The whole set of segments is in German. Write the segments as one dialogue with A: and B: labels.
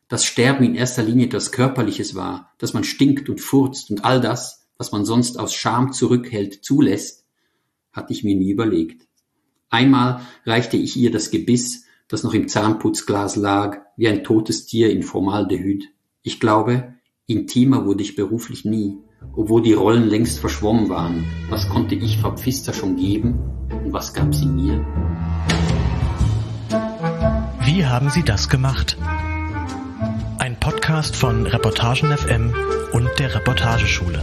A: dass Sterben in erster Linie etwas Körperliches war, dass man stinkt und furzt und all das, was man sonst aus Scham zurückhält, zulässt, hatte ich mir nie überlegt. Einmal reichte ich ihr das Gebiss, das noch im Zahnputzglas lag, wie ein totes Tier in Formaldehyd. Ich glaube, intimer wurde ich beruflich nie, obwohl die Rollen längst verschwommen waren. Was konnte ich Frau Pfister schon geben und was gab sie mir?
B: Wie haben Sie das gemacht? Ein Podcast von Reportagen FM und der Reportageschule.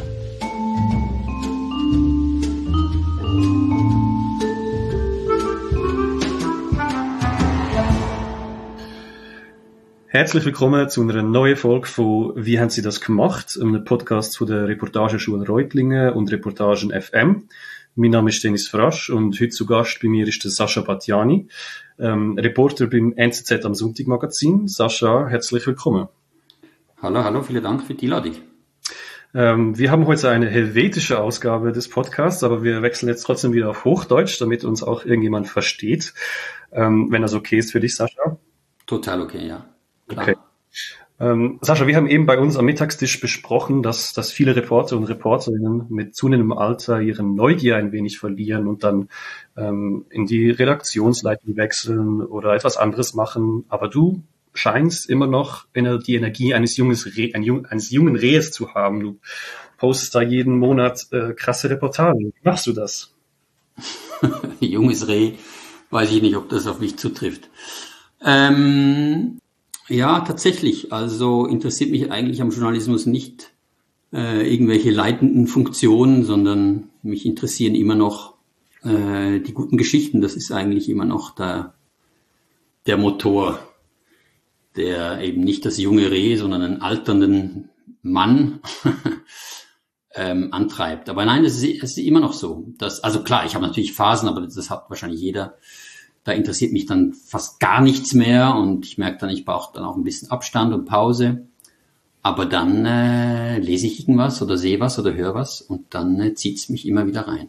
C: Herzlich willkommen zu einer neuen Folge von «Wie haben Sie das gemacht?», einem Podcast von der Reportageschule Reutlingen und Reportagen FM. Mein Name ist Dennis Frasch und heute zu Gast bei mir ist der Sascha Batjani, Reporter beim NZZ am Sonntag-Magazin. Sascha, herzlich willkommen.
A: Hallo, vielen Dank für die Einladung.
C: Wir haben heute eine helvetische Ausgabe des Podcasts, aber wir wechseln jetzt trotzdem wieder auf Hochdeutsch, damit uns auch irgendjemand versteht. Wenn das okay ist für dich, Sascha?
A: Total okay, ja. Klar.
C: Okay. Sascha, wir haben eben bei uns am Mittagstisch besprochen, dass viele Reporter und Reporterinnen mit zunehmendem Alter ihre Neugier ein wenig verlieren und dann in die Redaktionsleitung wechseln oder etwas anderes machen. Aber du scheinst immer noch die Energie eines jungen Rehes zu haben. Du postest da jeden Monat krasse Reportagen. Wie machst du das?
A: Junges Reh, weiß ich nicht, ob das auf mich zutrifft. Ja, tatsächlich. Also interessiert mich eigentlich am Journalismus nicht irgendwelche leitenden Funktionen, sondern mich interessieren immer noch die guten Geschichten. Das ist eigentlich immer noch der Motor, der eben nicht das junge Reh, sondern einen alternden Mann antreibt. Aber nein, es ist immer noch so. Also klar, ich habe natürlich Phasen, aber das hat wahrscheinlich jeder. Da interessiert mich dann fast gar nichts mehr und ich merke dann, ich brauche dann auch ein bisschen Abstand und Pause. Aber dann lese ich irgendwas oder sehe was oder höre was und dann zieht es mich immer wieder rein.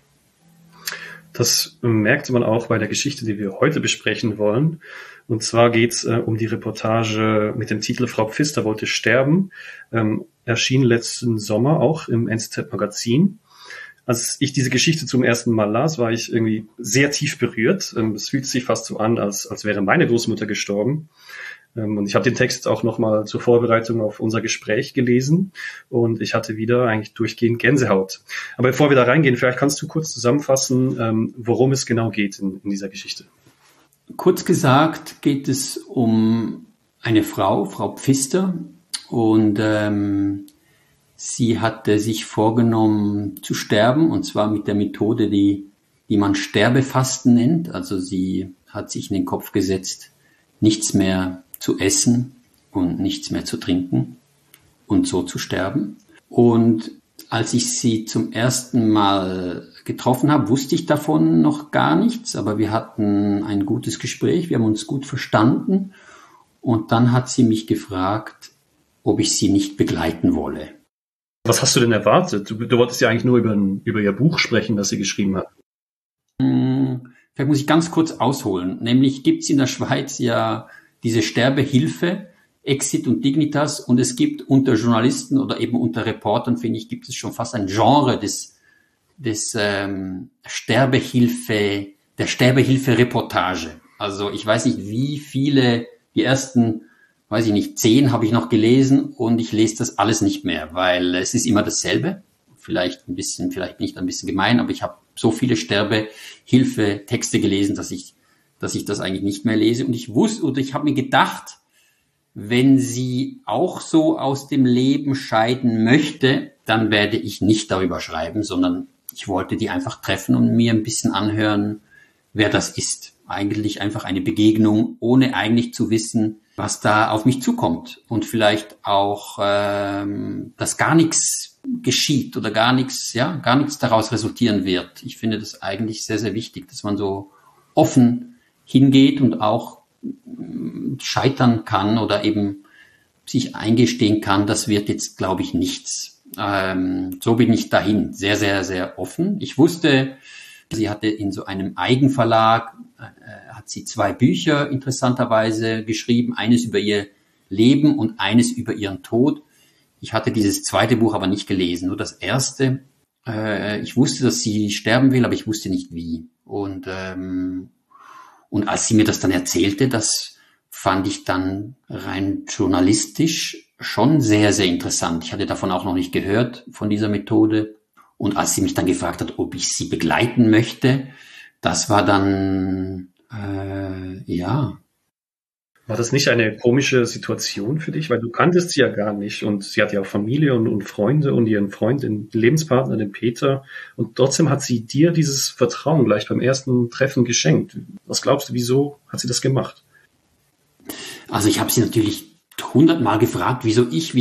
C: Das merkte man auch bei der Geschichte, die wir heute besprechen wollen. Und zwar geht es um die Reportage mit dem Titel Frau Pfister wollte sterben. Erschien letzten Sommer auch im NZZ-Magazin. Als ich diese Geschichte zum ersten Mal las, war ich irgendwie sehr tief berührt. Es fühlt sich fast so an, als wäre meine Großmutter gestorben. Und ich habe den Text auch nochmal zur Vorbereitung auf unser Gespräch gelesen und ich hatte wieder eigentlich durchgehend Gänsehaut. Aber bevor wir da reingehen, vielleicht kannst du kurz zusammenfassen, worum es genau geht in dieser Geschichte.
A: Kurz gesagt geht es um eine Frau Pfister, und sie hatte sich vorgenommen zu sterben, und zwar mit der Methode, die man Sterbefasten nennt. Also sie hat sich in den Kopf gesetzt, nichts mehr zu essen und nichts mehr zu trinken und so zu sterben. Und als ich sie zum ersten Mal getroffen habe, wusste ich davon noch gar nichts, aber wir hatten ein gutes Gespräch, wir haben uns gut verstanden und dann hat sie mich gefragt, ob ich sie nicht begleiten wolle.
C: Was hast du denn erwartet? Du wolltest ja eigentlich nur über ihr Buch sprechen, das sie geschrieben hat.
A: Vielleicht muss ich ganz kurz ausholen. Nämlich gibt es in der Schweiz ja diese Sterbehilfe, Exit und Dignitas, und es gibt unter Journalisten oder eben unter Reportern, finde ich, gibt es schon fast ein Genre der Sterbehilfe-Reportage. Also ich weiß nicht, wie viele, die ersten 10 habe ich noch gelesen und ich lese das alles nicht mehr, weil es ist immer dasselbe. Vielleicht bin ich da ein bisschen gemein, aber ich habe so viele Sterbehilfe-Texte gelesen, dass ich das eigentlich nicht mehr lese. Und ich habe mir gedacht, wenn sie auch so aus dem Leben scheiden möchte, dann werde ich nicht darüber schreiben, sondern ich wollte die einfach treffen und mir ein bisschen anhören, wer das ist. Eigentlich einfach eine Begegnung, ohne eigentlich zu wissen, was da auf mich zukommt. Und vielleicht auch, dass gar nichts geschieht oder gar nichts daraus resultieren wird. Ich finde das eigentlich sehr, sehr wichtig, dass man so offen hingeht und auch scheitern kann oder eben sich eingestehen kann, das wird jetzt, glaube ich, nichts. So bin ich dahin, sehr, sehr, sehr offen. Ich wusste, sie hatte in so einem Eigenverlag, hat sie 2 Bücher interessanterweise geschrieben. Eines über ihr Leben und eines über ihren Tod. Ich hatte dieses zweite Buch aber nicht gelesen, nur das erste. Ich wusste, dass sie sterben will, aber ich wusste nicht wie. Und als sie mir das dann erzählte, das fand ich dann rein journalistisch schon sehr, sehr interessant. Ich hatte davon auch noch nicht gehört, von dieser Methode. Und als sie mich dann gefragt hat, ob ich sie begleiten möchte, das war dann, ja.
C: War das nicht eine komische Situation für dich? Weil du kanntest sie ja gar nicht und sie hat ja auch Familie und Freunde und ihren Freund, den Lebenspartner, den Peter. Und trotzdem hat sie dir dieses Vertrauen gleich beim ersten Treffen geschenkt. Was glaubst du, wieso hat sie das gemacht?
A: Also ich habe sie natürlich 100-mal gefragt, wieso ich?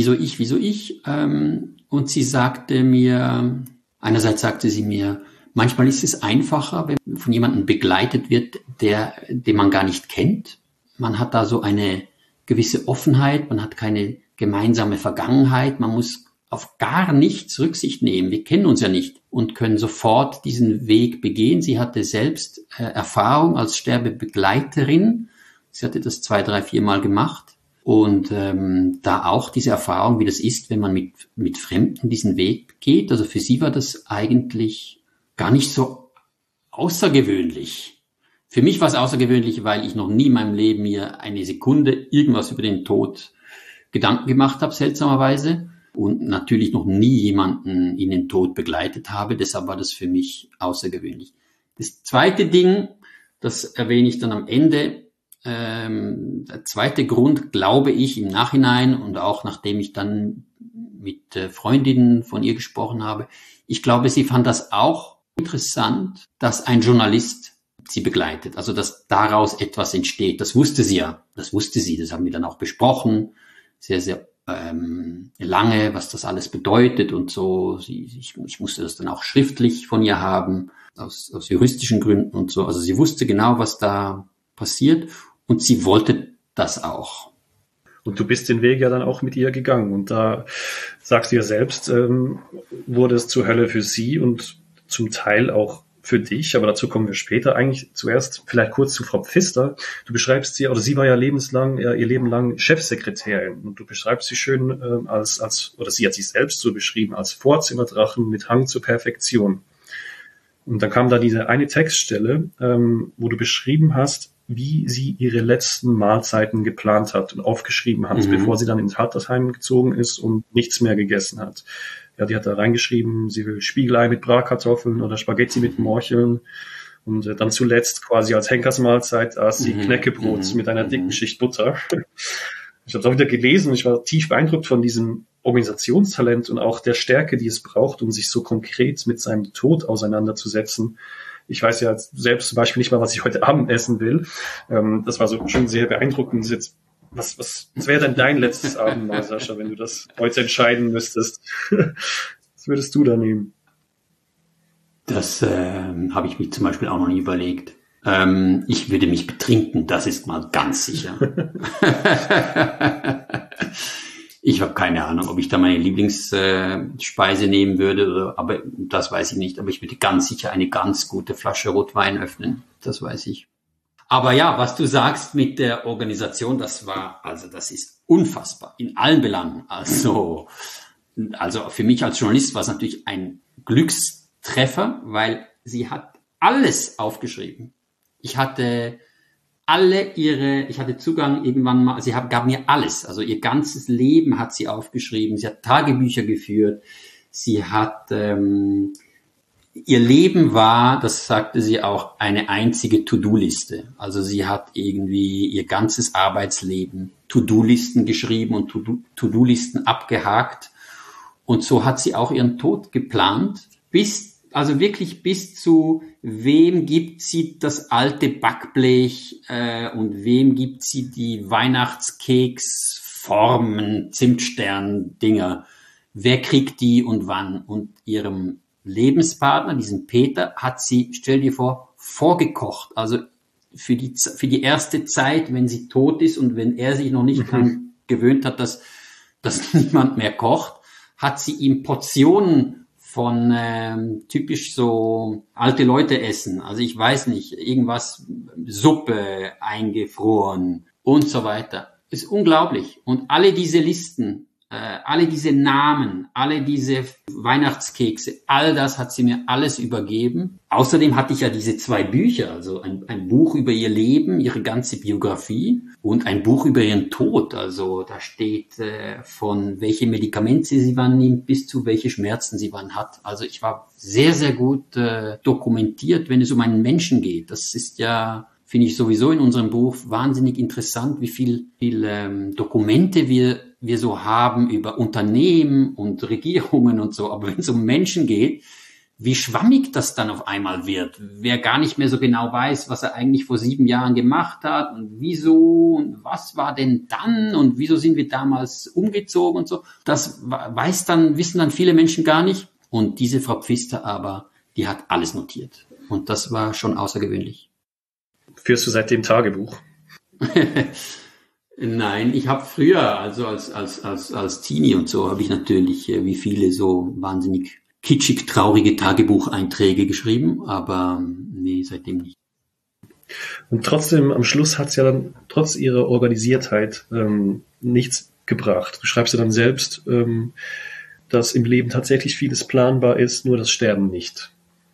A: Und sie sagte mir, einerseits sagte sie mir, manchmal ist es einfacher, wenn man von jemandem begleitet wird, den man gar nicht kennt. Man hat da so eine gewisse Offenheit, man hat keine gemeinsame Vergangenheit, man muss auf gar nichts Rücksicht nehmen. Wir kennen uns ja nicht und können sofort diesen Weg begehen. Sie hatte selbst Erfahrung als Sterbebegleiterin. Sie hatte das 2, 3, 4 Mal gemacht. Und da auch diese Erfahrung, wie das ist, wenn man mit Fremden diesen Weg geht. Also für sie war das eigentlich gar nicht so außergewöhnlich. Für mich war es außergewöhnlich, weil ich noch nie in meinem Leben mir eine Sekunde irgendwas über den Tod Gedanken gemacht habe, seltsamerweise. Und natürlich noch nie jemanden in den Tod begleitet habe. Deshalb war das für mich außergewöhnlich. Das zweite Ding, das erwähne ich dann am Ende. Der zweite Grund, glaube ich, im Nachhinein und auch nachdem ich dann mit Freundinnen von ihr gesprochen habe, ich glaube, sie fand das auch interessant, dass ein Journalist sie begleitet, also dass daraus etwas entsteht. Das wusste sie, das haben wir dann auch besprochen, sehr, sehr lange, was das alles bedeutet und so. Ich musste das dann auch schriftlich von ihr haben, aus juristischen Gründen und so. Also sie wusste genau, was da passiert. Und sie wollte das auch.
C: Und du bist den Weg ja dann auch mit ihr gegangen. Und da sagst du ja selbst, wurde es zur Hölle für sie und zum Teil auch für dich. Aber dazu kommen wir später. Eigentlich zuerst vielleicht kurz zu Frau Pfister. Du beschreibst sie, oder sie war ja ihr Leben lang Chefsekretärin. Und du beschreibst sie schön oder sie hat sich selbst so beschrieben, als Vorzimmerdrachen mit Hang zur Perfektion. Und dann kam da diese eine Textstelle, wo du beschrieben hast, wie sie ihre letzten Mahlzeiten geplant hat und aufgeschrieben hat, bevor sie dann ins Altersheim gezogen ist und nichts mehr gegessen hat. Ja, die hat da reingeschrieben, sie will Spiegelei mit Bratkartoffeln oder Spaghetti mit Morcheln. Und dann zuletzt quasi als Henkersmahlzeit aß sie Knäckebrot mit einer dicken Schicht Butter. Ich habe es auch wieder gelesen und ich war tief beeindruckt von diesem Organisationstalent und auch der Stärke, die es braucht, um sich so konkret mit seinem Tod auseinanderzusetzen. Ich weiß ja selbst zum Beispiel nicht mal, was ich heute Abend essen will. Das war so schon sehr beeindruckend. Jetzt, was wäre denn dein letztes Abendmahl, Sascha, wenn du das heute entscheiden müsstest? Was würdest du da nehmen?
A: Das habe ich mir zum Beispiel auch noch nie überlegt. Ich würde mich betrinken, das ist mal ganz sicher. Ich habe keine Ahnung, ob ich da meine Lieblingsspeise nehmen würde, aber das weiß ich nicht. Aber ich würde ganz sicher eine ganz gute Flasche Rotwein öffnen, das weiß ich. Aber ja, was du sagst mit der Organisation, das ist unfassbar in allen Belangen. Also für mich als Journalist war es natürlich ein Glückstreffer, weil sie hat alles aufgeschrieben. Ich hatte Zugang irgendwann mal, gab mir alles, also ihr ganzes Leben hat sie aufgeschrieben, sie hat Tagebücher geführt, sie hat, ihr Leben war, das sagte sie auch, eine einzige To-Do-Liste. Also sie hat irgendwie ihr ganzes Arbeitsleben To-Do-Listen geschrieben und To-Do-Listen abgehakt und so hat sie auch ihren Tod geplant, bis zu wem gibt sie das alte Backblech und wem gibt sie die Weihnachtskeksformen, Zimtstern-Dinger. Wer kriegt die und wann? Und ihrem Lebenspartner, diesem Peter, hat sie, stell dir vor, vorgekocht. Also für die erste Zeit, wenn sie tot ist und wenn er sich noch nicht dran gewöhnt hat, dass niemand mehr kocht, hat sie ihm Portionen von typisch so alte Leute essen. Also ich weiß nicht, irgendwas, Suppe eingefroren und so weiter. ist unglaublich. Und alle diese Listen, alle diese Namen, alle diese Weihnachtskekse, all das hat sie mir alles übergeben. Außerdem hatte ich ja diese 2 Bücher, also ein Buch über ihr Leben, ihre ganze Biografie und ein Buch über ihren Tod. Also da steht von welche Medikamente sie wann nimmt bis zu welche Schmerzen sie wann hat. Also ich war sehr, sehr gut dokumentiert, wenn es um einen Menschen geht. Das ist ja, finde ich sowieso in unserem Buch wahnsinnig interessant, wie viel Dokumente wir so haben über Unternehmen und Regierungen und so. Aber wenn es um Menschen geht, wie schwammig das dann auf einmal wird. Wer gar nicht mehr so genau weiß, was er eigentlich vor 7 Jahren gemacht hat und wieso und was war denn dann und wieso sind wir damals umgezogen und so. Das wissen dann viele Menschen gar nicht. Und diese Frau Pfister aber, die hat alles notiert. Und das war schon außergewöhnlich.
C: Führst du seitdem Tagebuch?
A: Nein, ich habe früher, also als Teenie und so, habe ich natürlich wie viele so wahnsinnig kitschig traurige Tagebucheinträge geschrieben, aber nee, seitdem nicht.
C: Und trotzdem, am Schluss hat es ja dann trotz ihrer Organisiertheit nichts gebracht. Du schreibst ja dann selbst, dass im Leben tatsächlich vieles planbar ist, nur das Sterben nicht.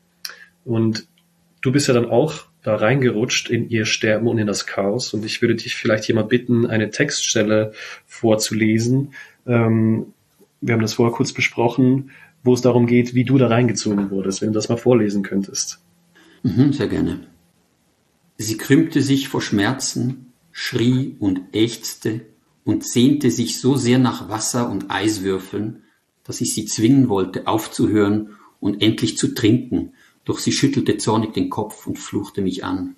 C: Und du bist ja dann auch da reingerutscht in ihr Sterben und in das Chaos. Und ich würde dich vielleicht hier mal bitten, eine Textstelle vorzulesen. Wir haben das vorher kurz besprochen, wo es darum geht, wie du da reingezogen wurdest, wenn du das mal vorlesen könntest.
A: Sehr gerne. Sie krümmte sich vor Schmerzen, schrie und ächzte und sehnte sich so sehr nach Wasser und Eiswürfeln, dass ich sie zwingen wollte, aufzuhören und endlich zu trinken. Doch sie schüttelte zornig den Kopf und fluchte mich an.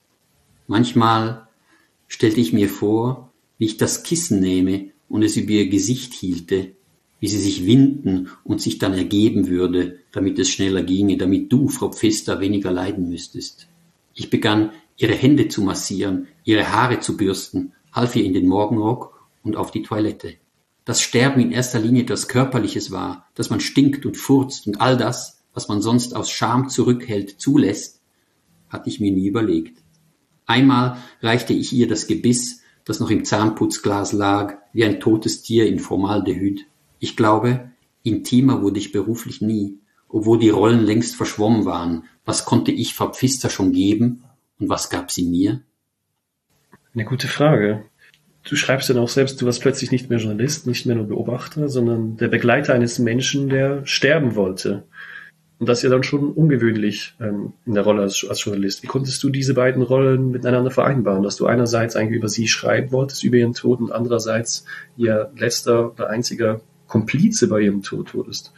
A: Manchmal stellte ich mir vor, wie ich das Kissen nehme und es über ihr Gesicht hielte, wie sie sich winden und sich dann ergeben würde, damit es schneller ginge, damit du, Frau Pfister, weniger leiden müsstest. Ich begann, ihre Hände zu massieren, ihre Haare zu bürsten, half ihr in den Morgenrock und auf die Toilette. Dass Sterben in erster Linie etwas Körperliches war, dass man stinkt und furzt und all das, was man sonst aus Scham zurückhält, zulässt, hatte ich mir nie überlegt. Einmal reichte ich ihr das Gebiss, das noch im Zahnputzglas lag, wie ein totes Tier in Formaldehyd. Ich glaube, intimer wurde ich beruflich nie, obwohl die Rollen längst verschwommen waren. Was konnte ich Frau Pfister schon geben und was gab sie mir?
C: Eine gute Frage. Du schreibst dann auch selbst, du warst plötzlich nicht mehr Journalist, nicht mehr nur Beobachter, sondern der Begleiter eines Menschen, der sterben wollte. Und das ist ja dann schon ungewöhnlich in der Rolle als Journalist. Wie konntest du diese beiden Rollen miteinander vereinbaren, dass du einerseits eigentlich über sie schreiben wolltest, über ihren Tod, und andererseits ihr letzter oder einziger Komplize bei ihrem Tod wurdest?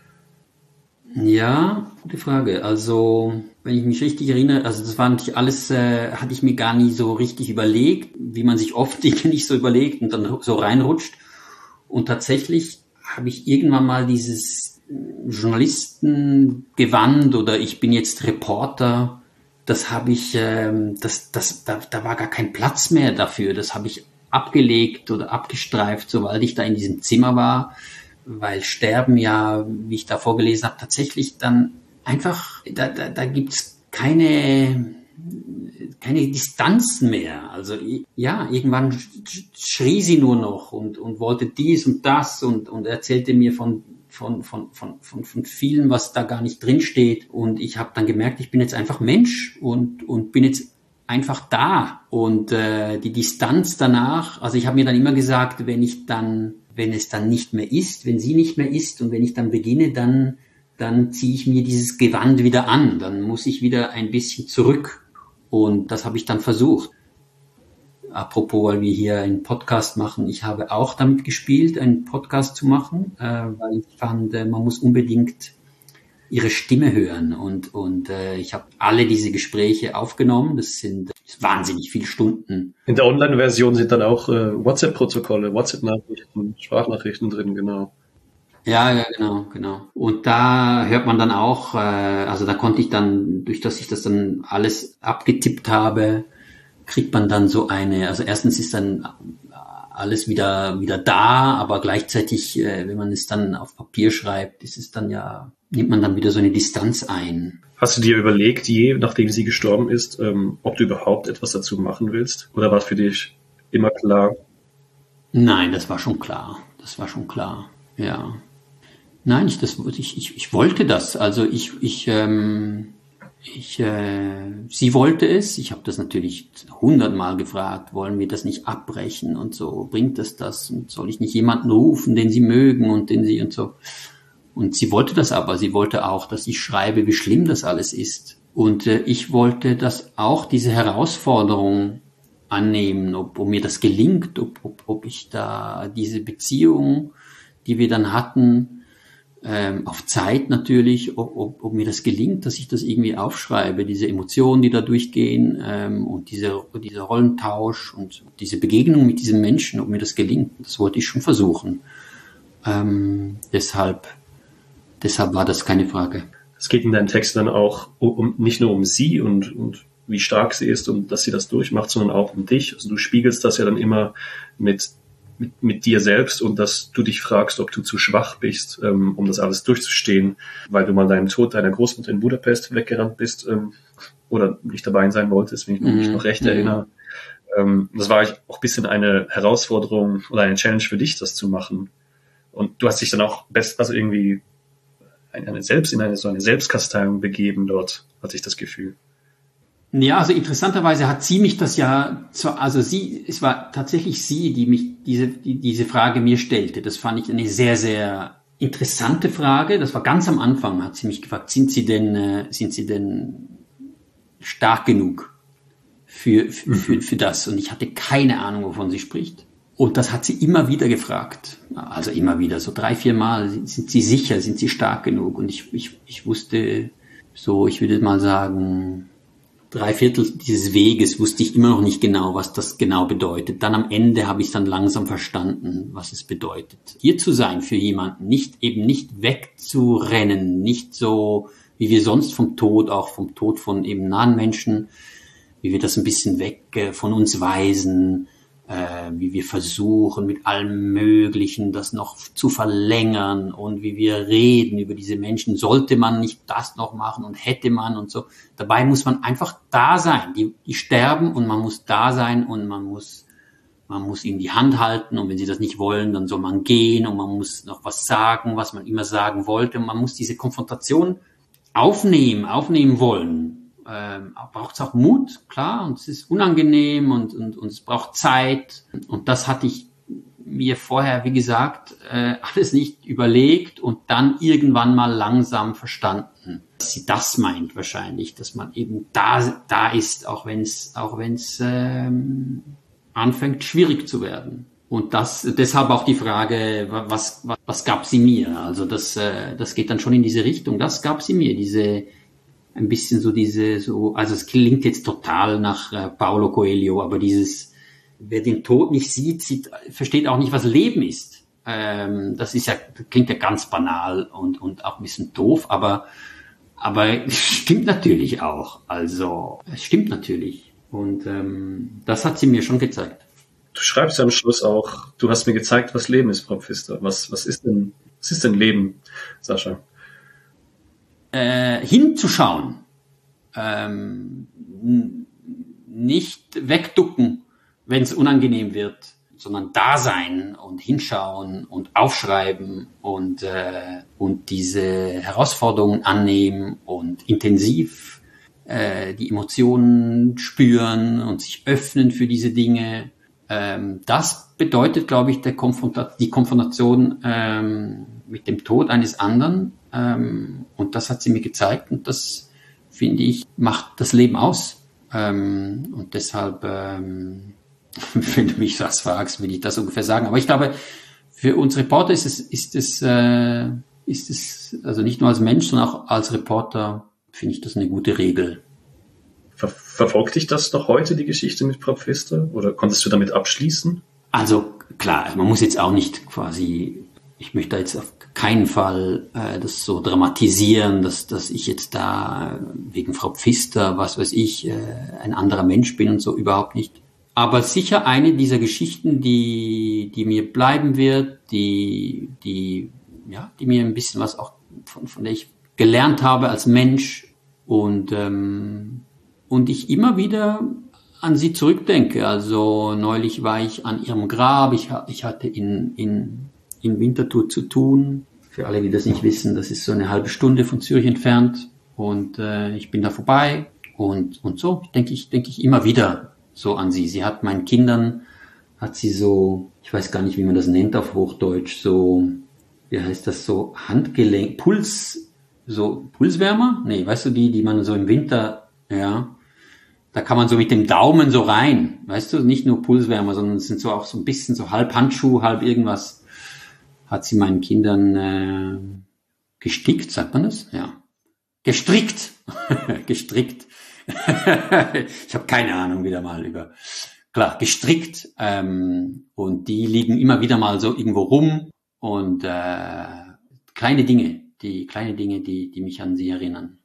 A: Ja, gute Frage. Also, wenn ich mich richtig erinnere, also das war natürlich alles, hatte ich mir gar nie so richtig überlegt, wie man sich oft Dinge nicht so überlegt und dann so reinrutscht. Und tatsächlich habe ich irgendwann mal dieses Journalistengewand oder ich bin jetzt Reporter, das habe ich, da war gar kein Platz mehr dafür. Das habe ich abgelegt oder abgestreift, sobald ich da in diesem Zimmer war, weil Sterben ja, wie ich da vorgelesen habe, tatsächlich dann einfach, da gibt's keine Distanzen mehr. Also ja, irgendwann schrie sie nur noch und wollte dies und das und erzählte mir von vielen, was da gar nicht drin steht. Und ich habe dann gemerkt, ich bin jetzt einfach Mensch und bin jetzt einfach da. Und die Distanz danach, also ich habe mir dann immer gesagt, wenn es dann nicht mehr ist, wenn sie nicht mehr ist und wenn ich dann beginne, dann ziehe ich mir dieses Gewand wieder an. Dann muss ich wieder ein bisschen zurück. Und das habe ich dann versucht. Apropos, weil wir hier einen Podcast machen, ich habe auch damit gespielt, einen Podcast zu machen, weil ich fand, man muss unbedingt ihre Stimme hören. Und ich habe alle diese Gespräche aufgenommen. Das sind wahnsinnig viele Stunden.
C: In der Online-Version sind dann auch WhatsApp-Protokolle, WhatsApp-Nachrichten, Sprachnachrichten drin, genau.
A: Ja, genau. Und da hört man dann auch, also da konnte ich dann, durch dass ich das dann alles abgetippt habe, kriegt man dann so also erstens ist dann alles wieder da, aber gleichzeitig, wenn man es dann auf Papier schreibt, nimmt man dann wieder so eine Distanz ein.
C: Hast du dir überlegt, nachdem sie gestorben ist, ob du überhaupt etwas dazu machen willst? Oder war es für dich immer klar,
A: Nein, das war schon klar. Das war schon klar. Ja. Nein, ich wollte das. Also sie wollte es. Ich habe das natürlich 100-mal gefragt. Wollen wir das nicht abbrechen und so? Bringt das? Und soll ich nicht jemanden rufen, den sie mögen und den sie und so? Und sie wollte das aber. Sie wollte auch, dass ich schreibe, wie schlimm das alles ist. Und ich wollte das auch, diese Herausforderung annehmen, ob mir das gelingt, ob ich da diese Beziehung, die wir dann hatten, auf Zeit natürlich, ob mir das gelingt, dass ich das irgendwie aufschreibe, diese Emotionen, die da durchgehen, und dieser Rollentausch und diese Begegnung mit diesem Menschen, ob mir das gelingt. Das wollte ich schon versuchen. Deshalb war das keine Frage.
C: Es geht in deinem Text dann auch nicht nur um sie und wie stark sie ist und dass sie das durchmacht, sondern auch um dich. Also du spiegelst das ja dann immer mit dir selbst und dass du dich fragst, ob du zu schwach bist, um das alles durchzustehen, weil du mal deinem Tod deiner Großmutter in Budapest weggerannt bist oder nicht dabei sein wolltest, wenn ich mich noch recht erinnere. Das war auch ein bisschen eine Herausforderung oder eine Challenge für dich, das zu machen. Und du hast dich dann auch irgendwie in eine Selbstkasteiung begeben dort, hatte ich das Gefühl.
A: Ja, also interessanterweise hat sie mich das ja, es war tatsächlich sie, die mich diese Frage mir stellte. Das fand ich eine sehr, sehr interessante Frage. Das war ganz am Anfang, hat sie mich gefragt, sind Sie denn stark genug für das? Und ich hatte keine Ahnung, wovon sie spricht. Und das hat sie immer wieder gefragt. Also immer wieder, so 3-4 Mal. Sind Sie sicher? Sind Sie stark genug? Und ich wusste so, ich würde mal sagen, 3/4 dieses Weges wusste ich immer noch nicht genau, was das genau bedeutet. Dann am Ende habe ich dann langsam verstanden, was es bedeutet. Hier zu sein für jemanden, nicht wegzurennen, nicht so, wie wir sonst vom Tod von eben nahen Menschen, wie wir das ein bisschen weg von uns weisen, wie wir versuchen, mit allem Möglichen das noch zu verlängern und wie wir reden über diese Menschen. Sollte man nicht das noch machen und hätte man und so. Dabei muss man einfach da sein. Die sterben und man muss da sein und man muss ihnen die Hand halten und wenn sie das nicht wollen, dann soll man gehen und man muss noch was sagen, was man immer sagen wollte und man muss diese Konfrontation aufnehmen wollen. Braucht es auch Mut, klar, und es ist unangenehm und es braucht Zeit. Und das hatte ich mir vorher, wie gesagt, alles nicht überlegt und dann irgendwann mal langsam verstanden, dass sie das meint wahrscheinlich, dass man eben da ist, auch wenn es anfängt schwierig zu werden. Und deshalb auch die Frage, was gab sie mir? Also das geht dann schon in diese Richtung. Das gab sie mir, ein bisschen also es klingt jetzt total nach Paulo Coelho, aber wer den Tod nicht sieht, versteht auch nicht, was Leben ist. Das klingt ja ganz banal und auch ein bisschen doof, aber es stimmt natürlich auch. Also, es stimmt natürlich. Und das hat sie mir schon gezeigt.
C: Du schreibst ja am Schluss auch, du hast mir gezeigt, was Leben ist, Frau Pfister. Was ist denn Leben, Sascha?
A: Hinzuschauen, nicht wegducken, wenn es unangenehm wird, sondern da sein und hinschauen und aufschreiben und diese Herausforderungen annehmen und intensiv die Emotionen spüren und sich öffnen für diese Dinge. Das bedeutet, glaube ich, die Konfrontation mit dem Tod eines anderen. Und das hat sie mir gezeigt und das, finde ich, macht das Leben aus. Und deshalb, wenn du mich das fragst, will ich das ungefähr sagen. Aber ich glaube, für uns Reporter ist es also nicht nur als Mensch, sondern auch als Reporter, finde ich das eine gute Regel.
C: Verfolgt dich das noch heute, die Geschichte mit Frau Pfister? Oder konntest du damit abschließen?
A: Also klar, man muss jetzt auch nicht quasi, ich möchte jetzt auf keinen Fall das so dramatisieren, dass ich jetzt da wegen Frau Pfister, was weiß ich, ein anderer Mensch bin und so, überhaupt nicht. Aber sicher eine dieser Geschichten, die mir bleiben wird, die mir ein bisschen was auch von der ich gelernt habe als Mensch und ich immer wieder an sie zurückdenke. Also neulich war ich an ihrem Grab. Ich hatte in Winterthur zu tun. Für alle, die das nicht wissen, das ist so eine halbe Stunde von Zürich entfernt. Und ich bin da vorbei. Und so denke ich immer wieder so an sie. Sie hat meinen Kindern, hat sie so, ich weiß gar nicht, wie man das nennt auf Hochdeutsch, so, wie heißt das, so Handgelenk, Pulswärmer? Nee, weißt du, die man so im Winter, ja, da kann man so mit dem Daumen so rein, weißt du, nicht nur Pulswärmer, sondern es sind so auch so ein bisschen so halb Handschuh, halb irgendwas, hat sie meinen Kindern gestickt, sagt man das? Ja. Gestrickt. Gestrickt. Ich habe keine Ahnung wieder mal klar, gestrickt. Und die liegen immer wieder mal so irgendwo rum und kleine Dinge, die mich an sie erinnern.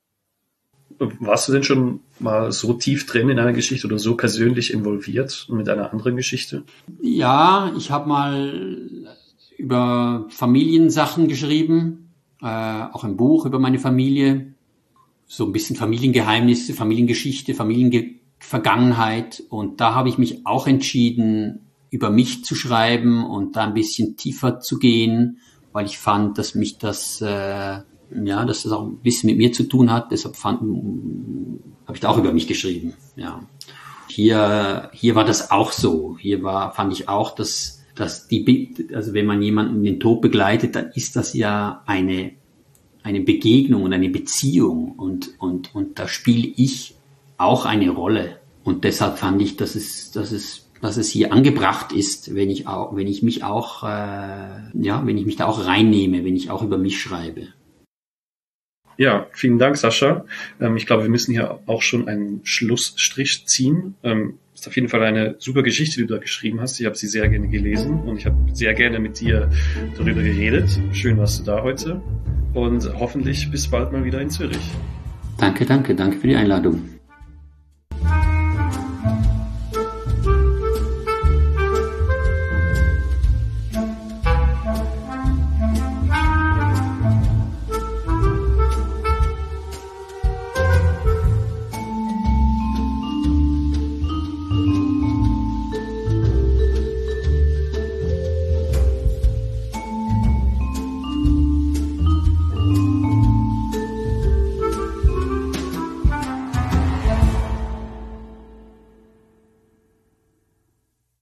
C: Warst du denn schon mal so tief drin in einer Geschichte oder so persönlich involviert mit einer anderen Geschichte?
A: Ja, ich habe mal über Familiensachen geschrieben, auch ein Buch über meine Familie, so ein bisschen Familiengeheimnisse, Familiengeschichte, Vergangenheit. Und da habe ich mich auch entschieden, über mich zu schreiben und da ein bisschen tiefer zu gehen, weil ich fand, dass mich dass das auch ein bisschen mit mir zu tun hat. Deshalb habe ich da auch über mich geschrieben. Ja. Hier war das auch so. Fand ich auch, dass also wenn man jemanden in den Tod begleitet, dann ist das ja eine Begegnung und eine Beziehung und da spiele ich auch eine Rolle. Und deshalb fand ich, dass es hier angebracht ist, wenn ich mich da auch reinnehme, wenn ich auch über mich schreibe.
C: Ja, vielen Dank, Sascha. Ich glaube, wir müssen hier auch schon einen Schlussstrich ziehen. Ist auf jeden Fall eine super Geschichte, die du da geschrieben hast. Ich habe sie sehr gerne gelesen und ich habe sehr gerne mit dir darüber geredet. Schön warst du da heute und hoffentlich bis bald mal wieder in Zürich.
A: Danke für die Einladung.